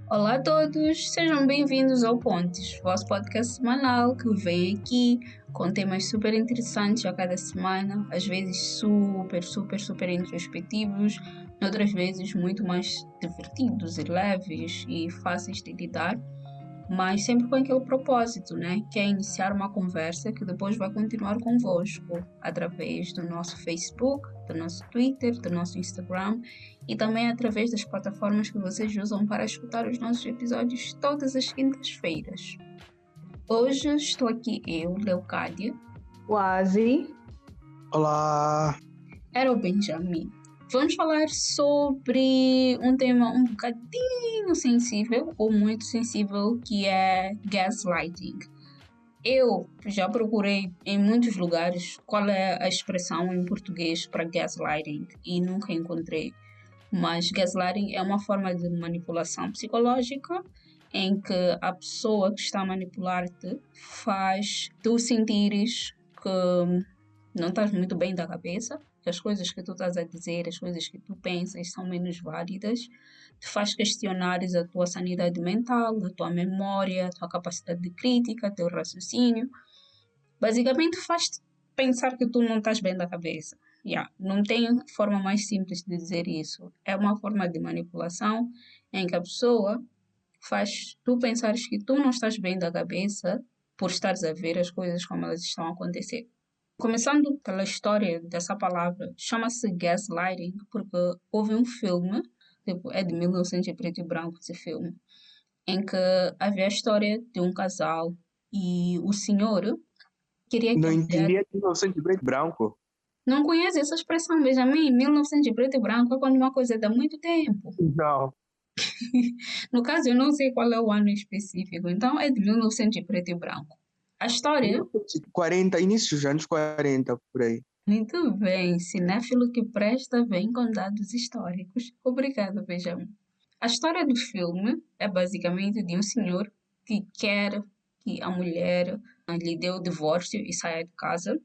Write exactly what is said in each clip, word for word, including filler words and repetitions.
Olá a todos, sejam bem-vindos ao Pontes, vosso podcast semanal que vem aqui com temas super interessantes a cada semana, às vezes super, super, super introspectivos, outras vezes muito mais divertidos e leves e fáceis de lidar, mas sempre com aquele propósito, né? Que é iniciar uma conversa que depois vai continuar convosco através do nosso Facebook, do nosso Twitter, do nosso Instagram e também através das plataformas que vocês usam para escutar os nossos episódios todas as quintas-feiras. Hoje estou aqui eu, Leocádia. Oasi. Olá. Era o Benjamin. Vamos falar sobre um tema um bocadinho sensível, ou muito sensível, que é gaslighting. Eu já procurei em muitos lugares qual é a expressão em português para gaslighting e nunca encontrei. Mas gaslighting é uma forma de manipulação psicológica em que a pessoa que está a manipular-te faz tu sentires que não estás muito bem da cabeça, que as coisas que tu estás a dizer, as coisas que tu pensas são menos válidas, te faz questionares a tua sanidade mental, a tua memória, a tua capacidade de crítica, teu raciocínio. Basicamente faz-te pensar que tu não estás bem da cabeça. Yeah, não tem forma mais simples de dizer isso. É uma forma de manipulação em que a pessoa faz tu pensares que tu não estás bem da cabeça por estares a ver as coisas como elas estão a acontecer. Começando pela história dessa palavra, chama-se gaslighting porque houve um filme, tipo, é de mil e novecentos e preto e branco esse filme, em que havia a história de um casal e o senhor queria que Não a entendi mulher... mil e novecentos e preto e branco. Não conhece essa expressão, Benjamin? mil e novecentos e preto e branco é quando uma coisa dá muito tempo. Não. No caso, eu não sei qual é o ano específico, então é de mil e novecentos e preto e branco. A história... quarenta, início dos anos quarenta, por aí. Muito bem, cinéfilo que presta vem com dados históricos. Obrigada, Benjamin. A história do filme é basicamente de um senhor que quer que a mulher lhe dê o divórcio e saia de casa.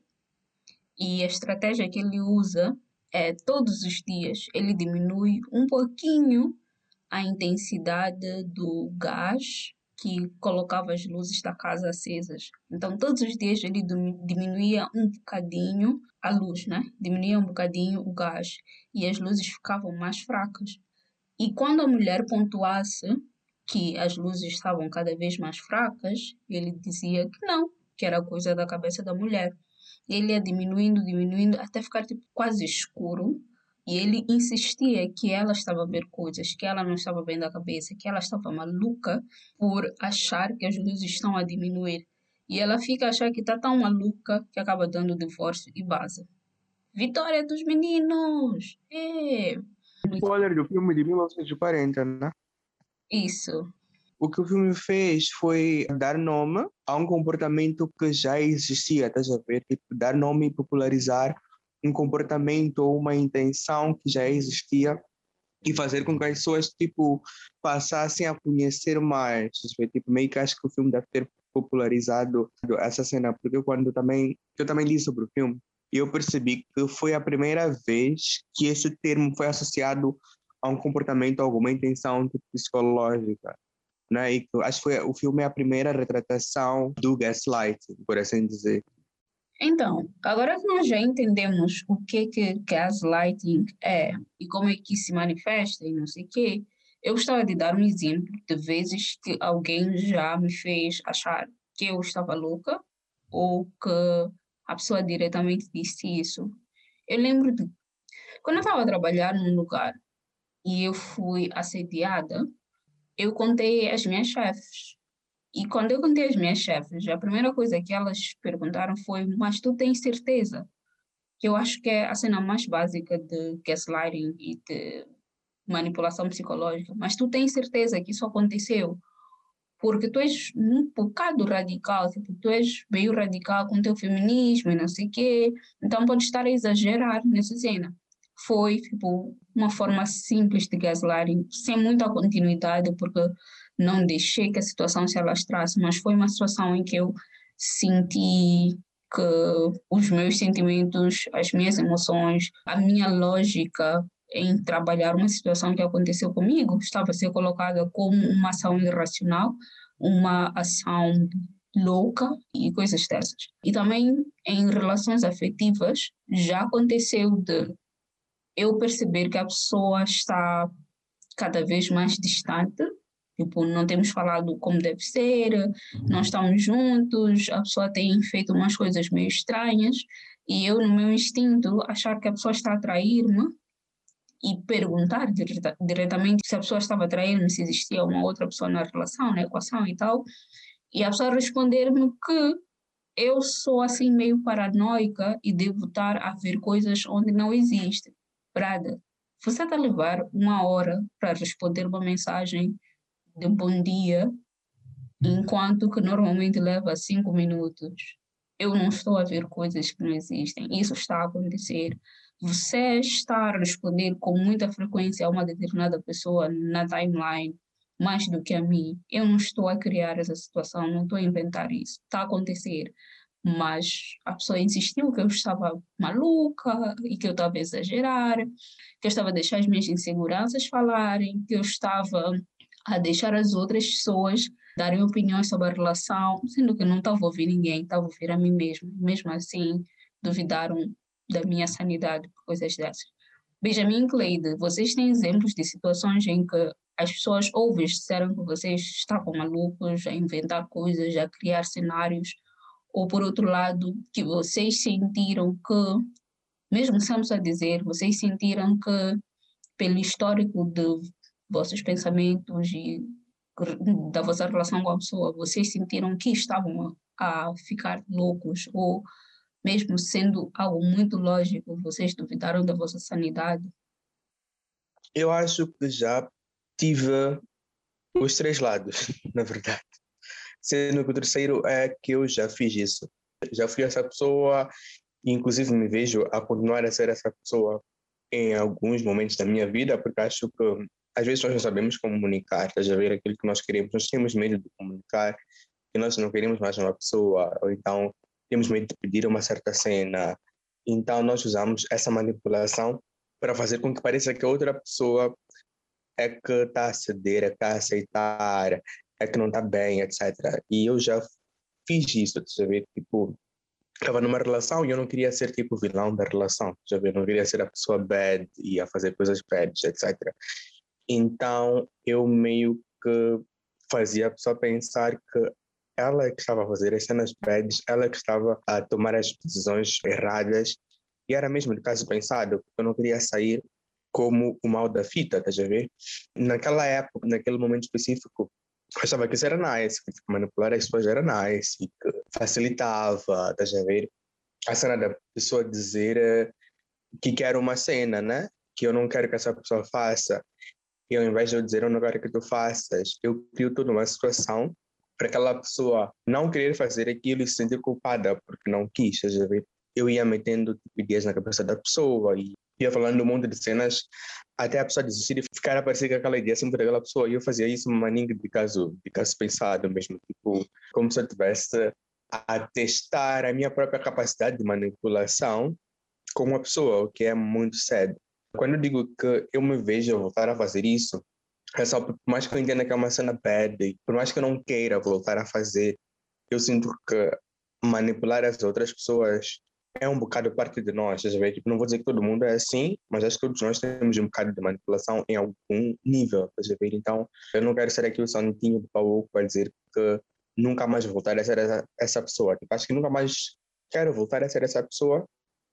E a estratégia que ele usa é, todos os dias, ele diminui um pouquinho a intensidade do gás que colocava as luzes da casa acesas. Então, todos os dias ele diminuía um bocadinho a luz, né? Diminuía um bocadinho o gás e as luzes ficavam mais fracas. E quando a mulher pontuasse que as luzes estavam cada vez mais fracas, ele dizia que não, que era coisa da cabeça da mulher. Ele ia diminuindo, diminuindo, até ficar tipo, quase escuro. E ele insistia que ela estava a ver coisas, que ela não estava bem da cabeça, que ela estava maluca por achar que as luzes estão a diminuir. E ela fica a achar que está tão maluca que acaba dando o divórcio e vaza. Vitória dos meninos! É. Spoiler do filme de mil novecentos e quarenta, né? Isso. O que o filme fez foi dar nome a um comportamento que já existia, estás a ver? Tipo, dar nome e popularizar um comportamento ou uma intenção que já existia e fazer com que as pessoas, tipo, passassem a conhecer mais. Tipo, meio que acho que o filme deve ter popularizado essa cena, porque eu, quando também, eu também li sobre o filme, e eu percebi que foi a primeira vez que esse termo foi associado a um comportamento, a alguma intenção tipo, psicológica. Né? E acho que foi, o filme é a primeira retratação do gaslighting, por assim dizer. Então, agora que nós já entendemos o que que gaslighting é e como é que se manifesta e não sei o quê, eu gostava de dar um exemplo de vezes que alguém já me fez achar que eu estava louca ou que a pessoa diretamente disse isso. Eu lembro de quando eu estava a trabalhar num lugar e eu fui assediada, eu contei às minhas chefes. E quando eu contei às minhas chefes, a primeira coisa que elas perguntaram foi: mas tu tens certeza? Que eu acho que é a cena mais básica de gaslighting e de manipulação psicológica. Mas tu tens certeza que isso aconteceu? Porque tu és um bocado radical, tipo, tu és meio radical com o teu feminismo e não sei o quê, então pode estar a exagerar nessa cena. Foi, tipo, uma forma simples de gaslighting, sem muita continuidade, porque não deixei que a situação se alastrasse, mas foi uma situação em que eu senti que os meus sentimentos, as minhas emoções, a minha lógica em trabalhar uma situação que aconteceu comigo, estava a ser colocada como uma ação irracional, uma ação louca e coisas dessas. E também em relações afetivas, já aconteceu de eu perceber que a pessoa está cada vez mais distante, tipo, não temos falado como deve ser, não estamos juntos, a pessoa tem feito umas coisas meio estranhas, e eu, no meu instinto, achar que a pessoa está a trair-me e perguntar direta, diretamente se a pessoa estava a trair-me, se existia uma outra pessoa na relação, na equação e tal, e a pessoa responder-me que eu sou assim meio paranoica e devo estar a ver coisas onde não existem. Brada, você está a levar uma hora para responder uma mensagem de bom dia, enquanto que normalmente leva cinco minutos. Eu não estou a ver coisas que não existem. Isso está a acontecer. Você está a responder com muita frequência a uma determinada pessoa na timeline, mais do que a mim. Eu não estou a criar essa situação, não estou a inventar isso. Está a acontecer. Mas a pessoa insistiu que eu estava maluca e que eu estava a exagerar, que eu estava a deixar as minhas inseguranças falarem, que eu estava a deixar as outras pessoas darem opiniões sobre a relação, sendo que eu não estava a ouvir ninguém, estava a ouvir a mim mesmo. Mesmo assim, duvidaram da minha sanidade por coisas dessas. Benjamin e Cleide, vocês têm exemplos de situações em que as pessoas ou vos disseram que vocês estavam malucos a inventar coisas, a criar cenários, ou por outro lado, que vocês sentiram que, mesmo sem a dizer, vocês sentiram que, pelo histórico de vossos pensamentos e da vossa relação com a pessoa, vocês sentiram que estavam a ficar loucos, ou mesmo sendo algo muito lógico, vocês duvidaram da vossa sanidade? Eu acho que já tive os três lados, na verdade. Sendo que o terceiro é que eu já fiz isso. Já fui essa pessoa, e inclusive me vejo a continuar a ser essa pessoa em alguns momentos da minha vida, porque acho que às vezes nós não sabemos comunicar, estás a ver aquilo que nós queremos, nós temos medo de comunicar, e nós não queremos mais uma pessoa, ou então temos medo de pedir uma certa cena, então nós usamos essa manipulação para fazer com que pareça que a outra pessoa é que está a ceder, é que está a aceitar, é que não está bem, etcétera. E eu já fiz isso, estás a ver, tipo, estava numa relação e eu não queria ser tipo o vilão da relação, já ver, não queria ser a pessoa bad e a fazer coisas bad, etcétera. Então eu meio que fazia a pessoa pensar que ela é que estava a fazer as cenas bads, ela é que estava a tomar as decisões erradas, e era mesmo de caso pensado, porque eu não queria sair como o mal da fita, estás a ver? Naquela época, naquele momento específico, eu achava que isso era nice, que tipo, manipular as pessoas era nice, e que facilitava, estás a ver? A cena da pessoa dizer eh, que quer uma cena, né? Que eu não quero que essa pessoa faça. E ao invés de eu dizer eu não quero que tu faças, eu crio toda uma situação para aquela pessoa não querer fazer aquilo e se sentir culpada porque não quis, estás a ver? Eu ia metendo tipo, ideias na cabeça da pessoa e ia falando um monte de cenas até a pessoa desistir e ficar a parecer que aquela ideia sempre daquela pessoa. E eu fazia isso uma maninha de caso, de caso pensado mesmo, tipo, como se eu estivesse a testar a minha própria capacidade de manipulação com uma pessoa, o que é muito sério. Quando eu digo que eu me vejo a voltar a fazer isso, é só por mais que eu entenda que é uma cena bad, e por mais que eu não queira voltar a fazer, eu sinto que manipular as outras pessoas é um bocado parte de nós, estás a ver? Tipo, não vou dizer que todo mundo é assim, mas acho que todos nós temos um bocado de manipulação em algum nível, estás a ver? Então, eu não quero ser aqui o santinho do pau para dizer que nunca mais vou voltar a ser essa, essa pessoa. Tipo, acho que nunca mais quero voltar a ser essa pessoa,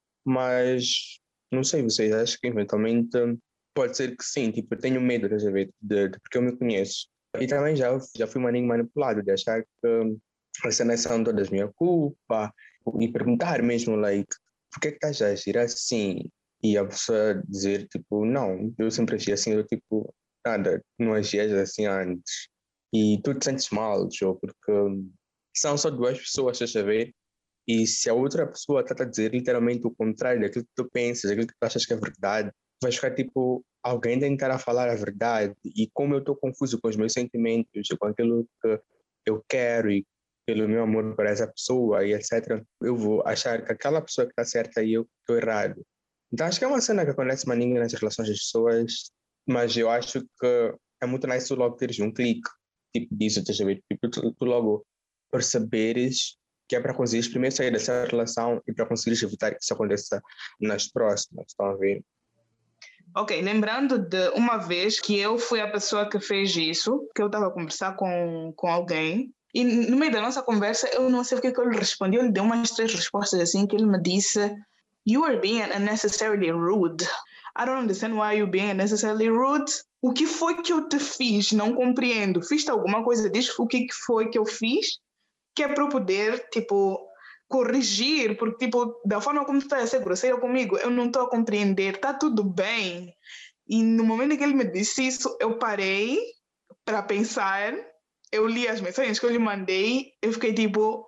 mas não sei vocês, acho que eventualmente pode ser que sim, tipo, eu tenho medo, estás a ver, de, de, porque eu me conheço. E também já, já fui maninho manipulado, de achar que as cenas são todas minha culpa, e perguntar mesmo, like, por que é que estás a agir assim? E a pessoa dizer, tipo, não, eu sempre agi assim, eu, tipo, nada, não agias assim antes. E tu te sentes mal, Joe, porque são só duas pessoas, estás a ver? E se a outra pessoa está a dizer literalmente o contrário daquilo que tu pensas, daquilo que tu achas que é verdade, vais ficar tipo, alguém tem que estar a falar a verdade. E como eu estou confuso com os meus sentimentos, e com aquilo que eu quero e pelo meu amor por essa pessoa e etcétera, eu vou achar que aquela pessoa que está certa e eu estou errado. Então acho que é uma cena que acontece maninho nas relações das pessoas, mas eu acho que é muito nice tu logo teres um clique, tipo disso, estás a ver? Tipo, tu, tu logo perceberes que é para conseguires primeiro sair dessa relação e para conseguires evitar que isso aconteça nas próximas, estão a ver? Ok, lembrando de uma vez que eu fui a pessoa que fez isso, que eu estava a conversar com, com alguém, e no meio da nossa conversa, eu não sei o que, que eu lhe respondi, eu lhe dei umas três respostas assim, que ele me disse, "You are being unnecessarily rude. I don't understand why you're being unnecessarily rude. O que foi que eu te fiz? Não compreendo. Fiz-te alguma coisa? Diz o que foi que eu fiz, que é para eu poder, tipo, corrigir, porque, tipo, da forma como tu estás a ser grosseira comigo, eu não estou a compreender, está tudo bem." E no momento em que ele me disse isso, eu parei para pensar, eu li as mensagens que eu lhe mandei, eu fiquei tipo,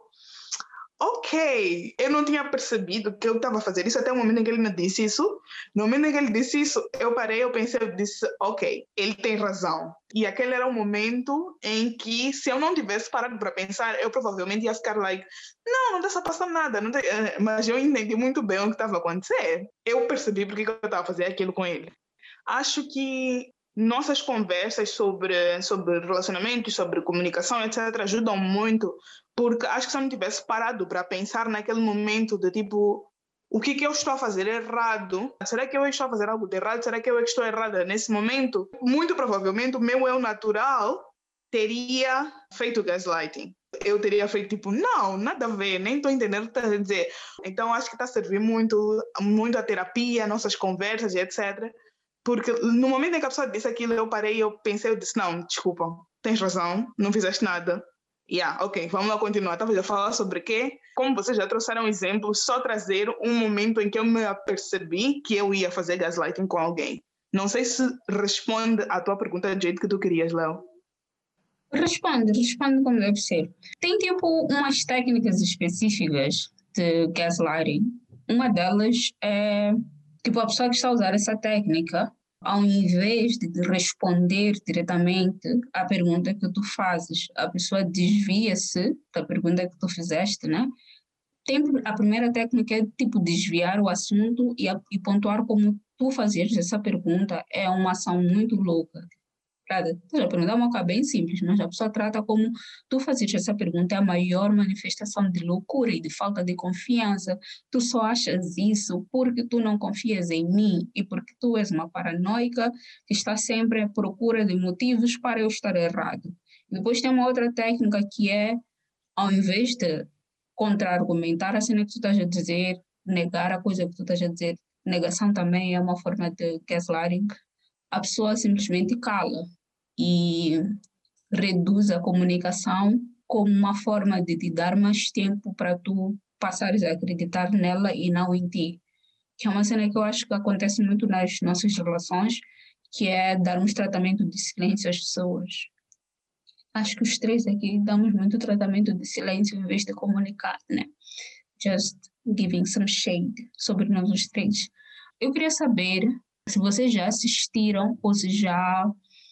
ok, eu não tinha percebido que eu estava a fazer isso até o momento em que ele me disse isso. No momento em que ele disse isso, eu parei, eu pensei, eu disse, ok, ele tem razão. E aquele era o momento em que, se eu não tivesse parado para pensar, eu provavelmente ia ficar like, não, não está passando nada. Não tá... Mas eu entendi muito bem o que estava a acontecer. Eu percebi porque eu estava a fazer aquilo com ele. Acho que nossas conversas sobre, sobre relacionamentos, sobre comunicação, etcétera, ajudam muito, porque acho que se eu não tivesse parado para pensar naquele momento de tipo, o que, que eu estou a fazer errado? Será que eu estou a fazer algo de errado? Será que eu estou errada nesse momento? Muito provavelmente o meu eu natural teria feito gaslighting. Eu teria feito tipo, não, nada a ver, nem estou entendendo o que estás a dizer. Então acho que está a servir muito, muito a terapia, nossas conversas e etcétera. Porque no momento em que a pessoa disse aquilo, eu parei e eu pensei, eu disse, não, desculpa, tens razão, não fizeste nada. Yeah, ok, vamos lá continuar. Estava a falar sobre quê? Como vocês já trouxeram exemplos, só trazer um momento em que eu me apercebi que eu ia fazer gaslighting com alguém. Não sei se responde à tua pergunta do jeito que tu querias, Léo. Responde, responde como deve ser. Tem tipo umas técnicas específicas de gaslighting. Uma delas é, tipo, a pessoa que está a usar essa técnica, ao invés de responder diretamente à pergunta que tu fazes, a pessoa desvia-se da pergunta que tu fizeste, né? Tem, a primeira técnica é, tipo, desviar o assunto e, a, e pontuar como tu fazeres essa pergunta é uma ação muito louca. A pergunta é uma coisa bem simples, mas a pessoa trata como tu fazes essa pergunta é a maior manifestação de loucura e de falta de confiança. Tu só achas isso porque tu não confias em mim e porque tu és uma paranoica que está sempre à procura de motivos para eu estar errado. E depois tem uma outra técnica que é, ao invés de contra-argumentar a cena que tu estás a dizer, negar a coisa que tu estás a dizer, negação também é uma forma de gaslighting, a pessoa simplesmente cala e reduz a comunicação como uma forma de te dar mais tempo para tu passares a acreditar nela e não em ti. Que é uma cena que eu acho que acontece muito nas nossas relações, que é darmos tratamento de silêncio às pessoas. Acho que os três aqui damos muito tratamento de silêncio em vez de comunicar, né? Just giving some shade sobre nós os três. Eu queria saber se vocês já assistiram ou se já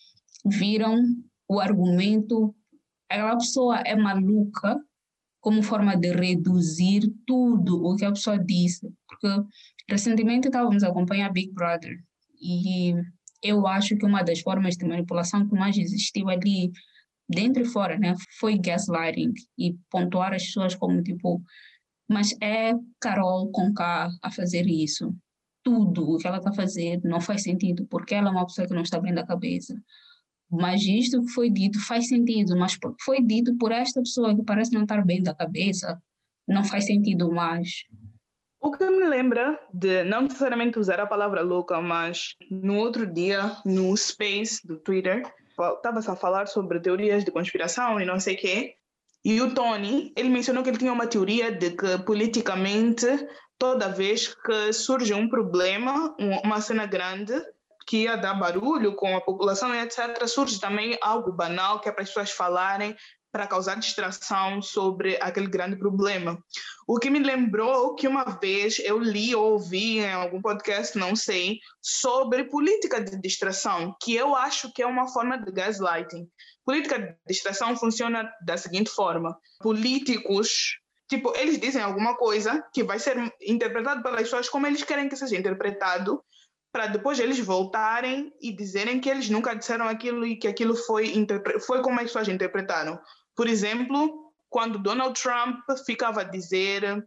viram o argumento, aquela pessoa é maluca, como forma de reduzir tudo o que a pessoa disse. Porque recentemente estávamos a acompanhar Big Brother e eu acho que uma das formas de manipulação que mais existiu ali, dentro e fora, né, foi gaslighting e pontuar as pessoas como tipo, mas é Carol Conká a fazer isso. Tudo o que ela está a fazer não faz sentido, porque ela é uma pessoa que não está bem da cabeça. Mas isto que foi dito faz sentido, mas foi dito por esta pessoa que parece não estar bem da cabeça, não faz sentido mais. O que me lembra de não necessariamente usar a palavra louca, mas no outro dia, no Space do Twitter, estava-se a falar sobre teorias de conspiração e não sei o quê, e o Tony, ele mencionou que ele tinha uma teoria de que politicamente, toda vez que surge um problema, uma cena grande, que ia dar barulho com a população e etcétera, surge também algo banal que é para as pessoas falarem para causar distração sobre aquele grande problema. O que me lembrou que uma vez eu li ou ouvi em algum podcast, não sei, sobre política de distração, que eu acho que é uma forma de gaslighting. Política de distração funciona da seguinte forma: políticos Tipo, eles dizem alguma coisa que vai ser interpretado pelas pessoas como eles querem que seja interpretado, para depois eles voltarem e dizerem que eles nunca disseram aquilo e que aquilo foi, interpre... foi como as pessoas interpretaram. Por exemplo, quando Donald Trump ficava a dizer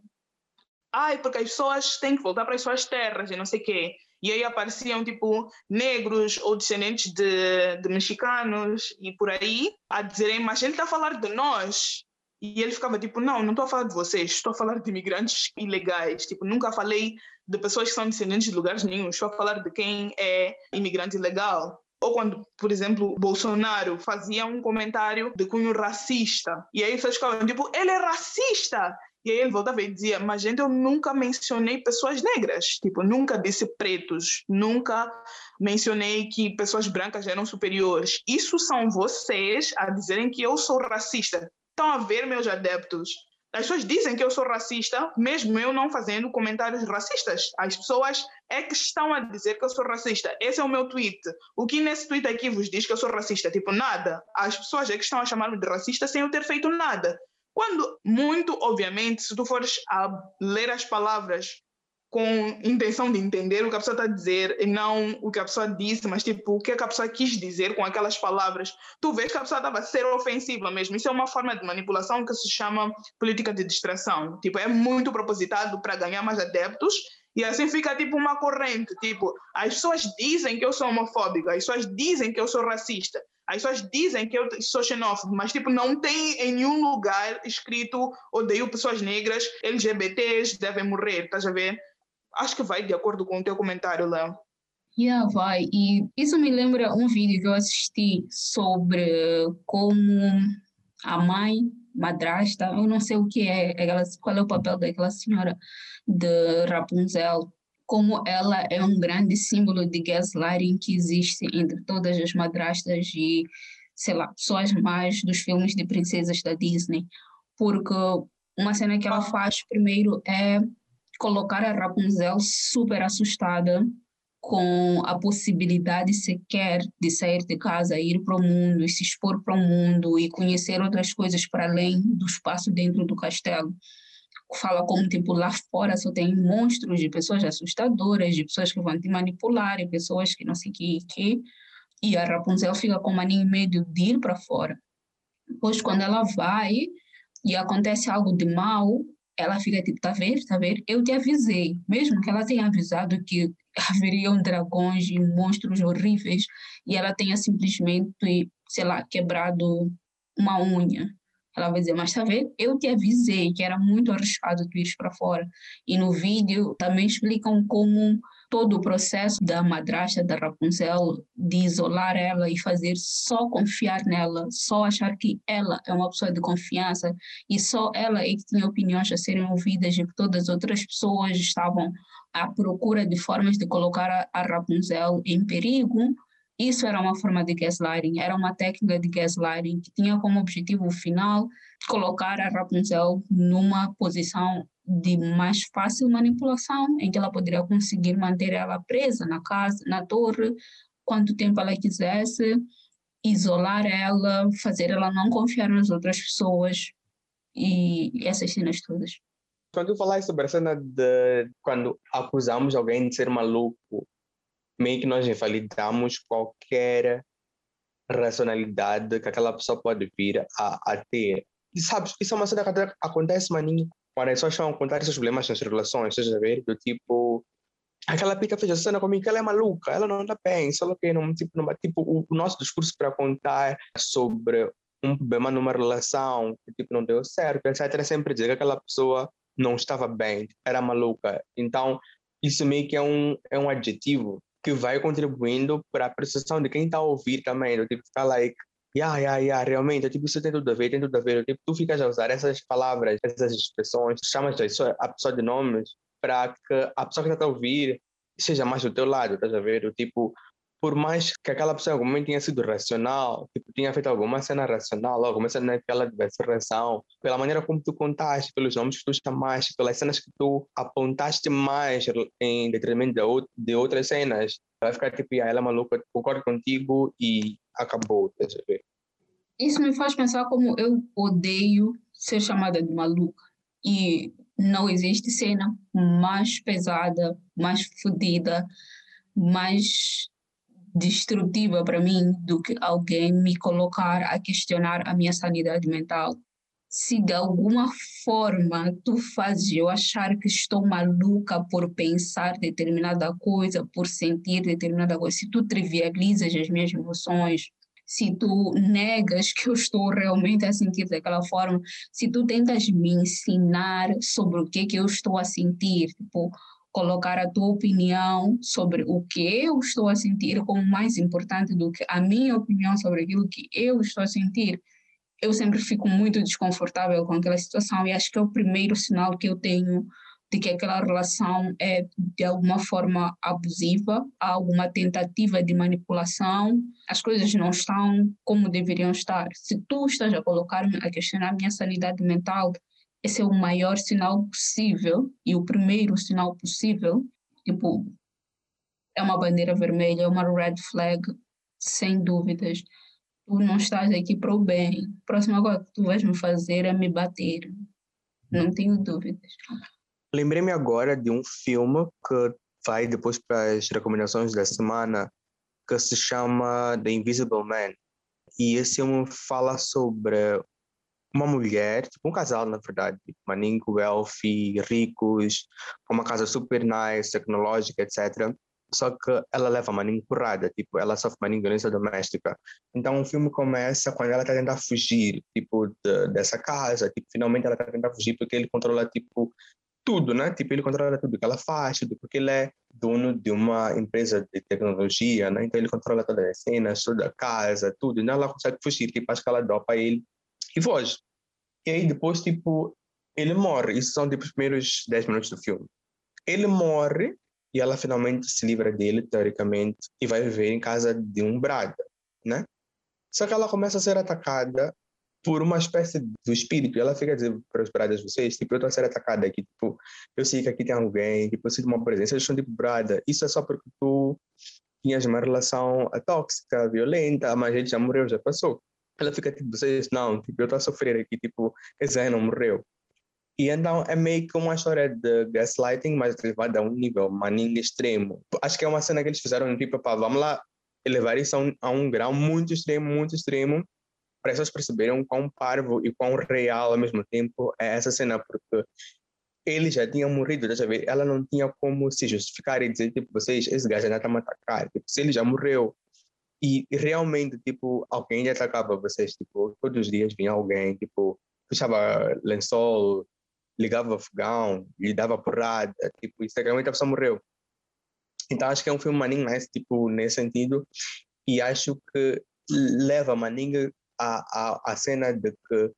ai, porque as pessoas têm que voltar para as suas terras e não sei o quê. E aí apareciam, tipo, negros ou descendentes de, de mexicanos e por aí, a dizerem, mas ele está a falar de nós. E ele ficava tipo, não, não estou a falar de vocês, estou a falar de imigrantes ilegais. Tipo, nunca falei de pessoas que são descendentes de lugares nenhum, estou a falar de quem é imigrante ilegal. Ou quando, por exemplo, Bolsonaro fazia um comentário de cunho racista. E aí vocês ficavam tipo, ele é racista! E aí ele voltava e dizia, mas gente, eu nunca mencionei pessoas negras. Tipo, nunca disse pretos. Nunca mencionei que pessoas brancas eram superiores. Isso são vocês a dizerem que eu sou racista. Estão a ver, meus adeptos? As pessoas dizem que eu sou racista, mesmo eu não fazendo comentários racistas. As pessoas é que estão a dizer que eu sou racista. Esse é o meu tweet. O que nesse tweet aqui vos diz que eu sou racista? Tipo, nada. As pessoas é que estão a chamar-me de racista sem eu ter feito nada. Quando, muito obviamente, se tu fores a ler as palavras com intenção de entender o que a pessoa está a dizer e não o que a pessoa disse, mas tipo, o que, é que a pessoa quis dizer com aquelas palavras, tu vês que a pessoa estava a ser ofensiva mesmo. Isso é uma forma de manipulação que se chama política de distração. Tipo, é muito propositado para ganhar mais adeptos e assim fica tipo uma corrente. Tipo, as pessoas dizem que eu sou homofóbico, as pessoas dizem que eu sou racista, as pessoas dizem que eu sou xenófobo, mas tipo, não tem em nenhum lugar escrito odeio pessoas negras, L G B Ts devem morrer, estás a ver? Acho que vai de acordo com o teu comentário, Léo. Yeah, vai. E isso me lembra um vídeo que eu assisti sobre como a mãe, madrasta, eu não sei o que é, aquela, qual é o papel daquela senhora de Rapunzel, como ela é um grande símbolo de gaslighting que existe entre todas as madrastas e, sei lá, pessoas mais dos filmes de princesas da Disney. Porque uma cena que ela faz primeiro é colocar a Rapunzel super assustada com a possibilidade sequer de sair de casa, ir para o mundo, e se expor para o mundo e conhecer outras coisas para além do espaço dentro do castelo. Fala como, tipo, lá fora só tem monstros de pessoas assustadoras, de pessoas que vão te manipular, e pessoas que não sei o que, que. E a Rapunzel fica com mania e medo de ir para fora. Depois, quando ela vai e acontece algo de mal, ela fica tipo, tá vendo, tá vendo? Eu te avisei, mesmo que ela tenha avisado que haveriam dragões e monstros horríveis, e ela tenha simplesmente, sei lá, quebrado uma unha. Ela vai dizer, mas tá vendo? Eu te avisei que era muito arriscado tu ir para fora. E no vídeo também explicam como todo o processo da madrasta da Rapunzel, de isolar ela e fazer só confiar nela, só achar que ela é uma pessoa de confiança e só ela é que tinha opiniões a serem ouvidas e que todas as outras pessoas estavam à procura de formas de colocar a, a Rapunzel em perigo. Isso era uma forma de gaslighting, era uma técnica de gaslighting que tinha como objetivo final colocar a Rapunzel numa posição de mais fácil manipulação, em que ela poderia conseguir manter ela presa na casa, na torre, quanto tempo ela quisesse, isolar ela, fazer ela não confiar nas outras pessoas e essas cenas todas. Quando eu falar sobre a cena de quando acusamos alguém de ser maluco, meio que nós invalidamos qualquer racionalidade que aquela pessoa pode vir a, a ter. E sabes, isso é uma cena que acontece, maninho, quando as pessoas estão a contar esses problemas nas relações, estás a ver? Do tipo, aquela pita fez a cena comigo, que ela é maluca, ela não está bem, só que não, tipo, não, tipo, o, o nosso discurso para contar sobre um problema numa relação que tipo, não deu certo, etcétera, é sempre dizer que aquela pessoa não estava bem, era maluca. Então, isso meio que é um, é um adjetivo que vai contribuindo para a percepção de quem está a ouvir também, do tipo, ficar like, yeah, yeah, yeah, realmente, tipo, isso tem tudo a ver, tem tudo a ver, tipo, tu ficas a usar essas palavras, essas expressões, chamas a pessoa, a pessoa de nomes para que a pessoa que está a ouvir seja mais do teu lado, estás a ver? O tipo, por mais que aquela pessoa em algum momento tenha sido racional, tipo, tinha feito alguma cena racional, alguma cena que ela tivesse razão, pela maneira como tu contaste, pelos nomes que tu chamaste, pelas cenas que tu apontaste mais em detrimento de, out- de outras cenas, vai ficar tipo, ah, ela é maluca, concordo contigo e acabou, estás a ver? Isso me faz pensar como eu odeio ser chamada de maluca. E não existe cena mais pesada, mais fodida, mais destrutiva para mim do que alguém me colocar a questionar a minha sanidade mental. Se de alguma forma tu fazes eu achar que estou maluca por pensar determinada coisa, por sentir determinada coisa, se tu trivializas as minhas emoções, se tu negas que eu estou realmente a sentir daquela forma, se tu tentas me ensinar sobre o que que eu estou a sentir, tipo, colocar a tua opinião sobre o que eu estou a sentir como mais importante do que a minha opinião sobre aquilo que eu estou a sentir, eu sempre fico muito desconfortável com aquela situação e acho que é o primeiro sinal que eu tenho de que aquela relação é de alguma forma abusiva, há alguma tentativa de manipulação, as coisas não estão como deveriam estar. Se tu estás a colocar-me a questionar a minha sanidade mental, esse é o maior sinal possível e o primeiro sinal possível, tipo, é uma bandeira vermelha, é uma red flag, sem dúvidas. Tu não estás aqui para o bem. A próxima coisa que tu vais me fazer é me bater. Não tenho dúvidas. Lembrei-me agora de um filme que vai depois para as recomendações da semana, que se chama The Invisible Man. E esse filme fala sobre uma mulher, tipo um casal, na verdade, tipo, maninco, wealthy, ricos, com uma casa super nice, tecnológica, etcétera. Só que ela leva a maninho porrada, tipo, ela sofre maninho violência doméstica. Então o filme começa quando ela está tentando fugir, tipo, de, dessa casa, tipo, finalmente ela está tentando fugir porque ele controla, tipo, tudo, né? Tipo, ele controla tudo que ela faz, tudo, porque ele é dono de uma empresa de tecnologia, né? Então ele controla todas as cenas, toda a casa, tudo. Então ela consegue fugir, tipo, acho que ela dopa ele e foge. E aí depois, tipo, ele morre. Isso são, tipo, os primeiros dez minutos do filme. Ele morre e ela finalmente se livra dele, teoricamente, e vai viver em casa de um brada, né? Só que ela começa a ser atacada por uma espécie do espírito. E ela fica a dizer para os bradas, vocês, tipo, eu estou a ser atacada aqui, tipo, eu sei que aqui tem alguém, tipo, eu sinto uma presença, eles são tipo, brada, isso é só porque tu tinhas uma relação tóxica, violenta, mas ele já morreu, já passou. Ela fica tipo, vocês, não, tipo, eu estou a sofrer aqui, tipo, esse aí não morreu. E então é meio que uma história de gaslighting, mas levada a um nível maninho extremo. Acho que é uma cena que eles fizeram, tipo, pá, vamos lá elevar isso a um, a um grau muito extremo, muito extremo, para as pessoas perceberem quão parvo e quão real ao mesmo tempo é essa cena, porque ele já tinha morrido, deixa eu ver, ela não tinha como se justificar e dizer, tipo, vocês, esse gajo ainda está a me atacar, tipo, se ele já morreu, e realmente, tipo, alguém ainda atacava vocês, tipo, todos os dias vinha alguém, tipo, puxava lençol, ligava fogão, lhe dava porrada, tipo, isso realmente a pessoa morreu. Então acho que é um filme maninho, né, tipo, nesse sentido, e acho que leva maninho a, a, a cena de que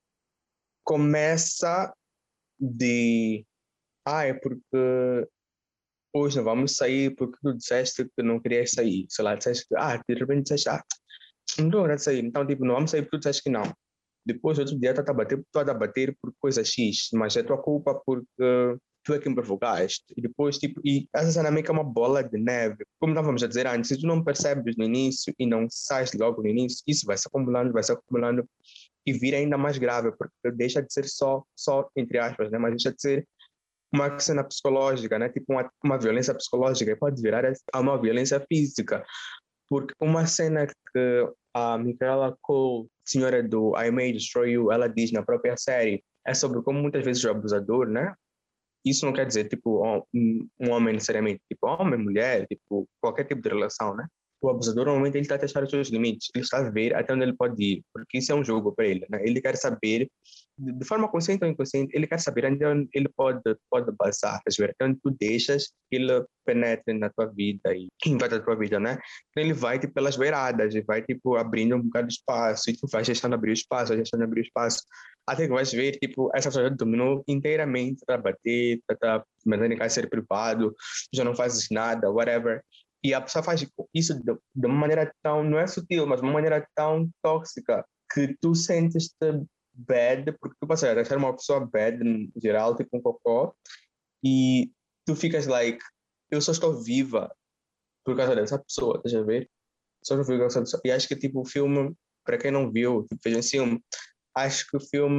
começa de, ah, é porque hoje não vamos sair porque tu disseste que não querias sair, sei lá, disseste que, ah, de repente disseste, ah, não estou a sair, então, tipo, não vamos sair porque tu disseste que não. Depois, outro dia, tu está a bater, tu a bater por coisa X, mas é tua culpa porque tu é quem provocaste. E depois, tipo, e essa cena meio que é uma bola de neve. Como estávamos a dizer antes, se tu não percebes no início e não sais logo no início, isso vai se acumulando, vai se acumulando e vira ainda mais grave, porque deixa de ser só, só entre aspas, né? Mas deixa de ser uma cena psicológica, né? Tipo uma, uma violência psicológica, e pode virar a uma violência física. Porque uma cena que a Michaela Cole, senhora do I May Destroy You, ela diz na própria série, é sobre como muitas vezes o abusador, né? Isso não quer dizer, tipo, um, um homem necessariamente, tipo, homem, mulher, tipo, qualquer tipo de relação, né? O abusador, normalmente, ele está a testar os seus limites, ele está a ver até onde ele pode ir, porque isso é um jogo para ele, né? Ele quer saber, de forma consciente ou inconsciente, ele quer saber até onde ele pode, pode passar, até onde tu deixas que ele penetre na tua vida e invada a tua vida, né? Então ele vai, tipo, pelas beiradas, e vai, tipo, abrindo um bocado de espaço, e tu vai deixando abrir o espaço, vai deixando abrir o espaço, até que vais ver, tipo, essa pessoa já dominou inteiramente, tá a bater, tá, tá mandando em casa ser privado, já não fazes nada, whatever. E a pessoa faz isso de, de uma maneira tão, não é sutil, mas de uma maneira tão tóxica, que tu sentes-te bad, porque tu passas a deixar uma pessoa bad em geral, tipo um cocô, e tu ficas like, eu só estou viva por causa dessa pessoa, estás a ver? Só estou viva por causa dessa pessoa. E acho que tipo o filme, para quem não viu, tipo, veja um filme, acho que o filme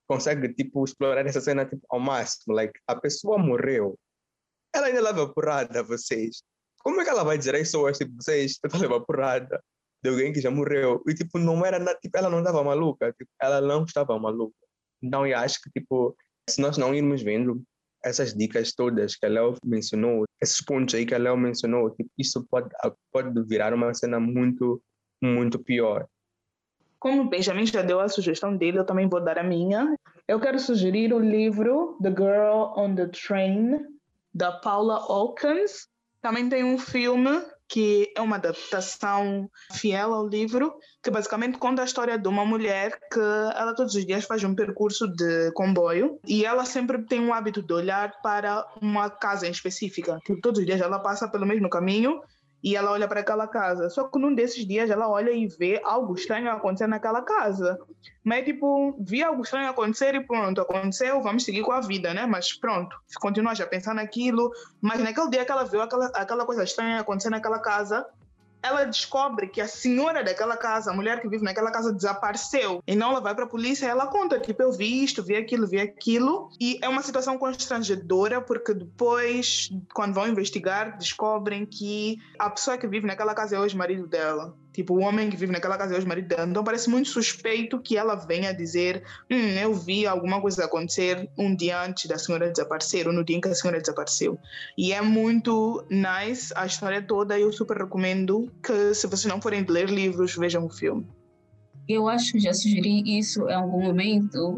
consegue, tipo, explorar essa cena, tipo, ao máximo. Like, a pessoa morreu. Ela ainda leva porrada a vocês. Como é que ela vai dizer às pessoas, tipo, vocês estão a levar porrada de alguém que já morreu? E, tipo, não era nada, tipo, ela não estava maluca. Tipo, ela não estava maluca. Então, eu acho que, tipo, se nós não irmos vendo essas dicas todas que a Léo mencionou, esses pontos aí que a Léo mencionou, tipo, isso pode, pode virar uma cena muito, muito pior. Como o Benjamin já deu a sugestão dele, eu também vou dar a minha. Eu quero sugerir o livro The Girl on the Train, da Paula Hawkins. Também tem um filme que é uma adaptação fiel ao livro, que basicamente conta a história de uma mulher que ela todos os dias faz um percurso de comboio e ela sempre tem um hábito de olhar para uma casa em específica. Tipo, todos os dias ela passa pelo mesmo caminho e ela olha para aquela casa. Só que num desses dias ela olha e vê algo estranho acontecer naquela casa. Mas, tipo, vi algo estranho acontecer e pronto, aconteceu, vamos seguir com a vida, né? Mas pronto, continua já pensando naquilo. Mas naquele dia que ela viu aquela, aquela coisa estranha acontecer naquela casa, ela descobre que a senhora daquela casa, a mulher que vive naquela casa, desapareceu. E não, ela vai para a polícia e ela conta, tipo, eu vi isto, vi aquilo, vi aquilo. E é uma situação constrangedora, porque depois, quando vão investigar, descobrem que a pessoa que vive naquela casa é hoje o marido dela. Tipo, o homem que vive naquela casa é hoje o marido dela. Então parece muito suspeito que ela venha dizer hum, eu vi alguma coisa acontecer um dia antes da senhora desaparecer, ou no dia em que a senhora desapareceu. E é muito nice a história toda e eu super recomendo que, se vocês não forem ler livros, vejam o filme. Eu acho que já sugeri isso em algum momento,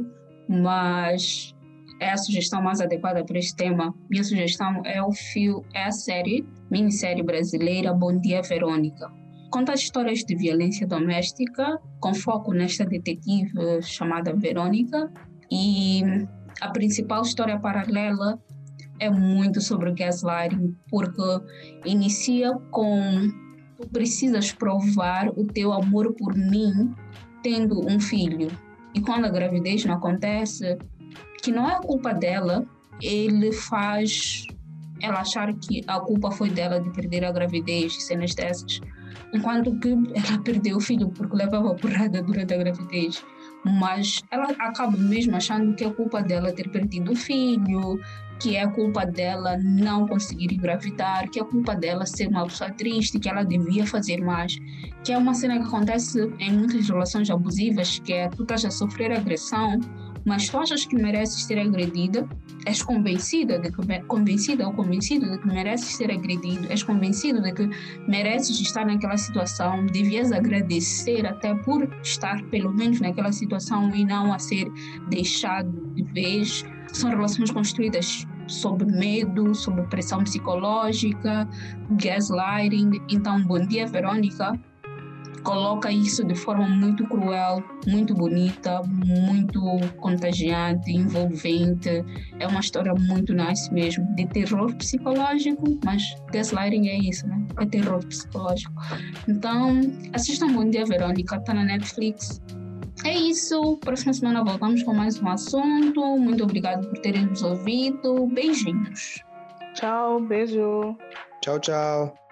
mas é a sugestão mais adequada para este tema. Minha sugestão é o fio, é a série, minissérie brasileira Bom Dia Verônica. Conta histórias de violência doméstica, com foco nesta detetive chamada Verônica, e a principal história paralela é muito sobre gaslighting, porque inicia com tu precisas provar o teu amor por mim tendo um filho. E quando a gravidez não acontece, que não é a culpa dela, ele faz ela achar que a culpa foi dela de perder a gravidez, cenas dessas. Enquanto que ela perdeu o filho porque levava porrada durante a gravidez. Mas ela acaba mesmo achando que é culpa dela ter perdido o filho, que é culpa dela não conseguir engravidar, que é culpa dela ser uma pessoa triste, que ela devia fazer mais. Que é uma cena que acontece em muitas relações abusivas, que é tu estás a sofrer agressão, mas tu achas que mereces ser agredida, és convencida, de que, convencida ou convencido de que mereces ser agredido, és convencido de que mereces estar naquela situação, devias agradecer até por estar pelo menos naquela situação e não a ser deixado de vez. São relações construídas sob medo, sob pressão psicológica, gaslighting. Então, Bom Dia Verônica coloca isso de forma muito cruel, muito bonita, muito contagiante, envolvente. É uma história muito nice mesmo, de terror psicológico, mas gaslighting é isso, né? É terror psicológico. Então, assistam Bom Dia Verônica, tá na Netflix. É isso, próxima semana voltamos com mais um assunto. Muito obrigada por terem nos ouvido. Beijinhos. Tchau, beijo. Tchau, tchau.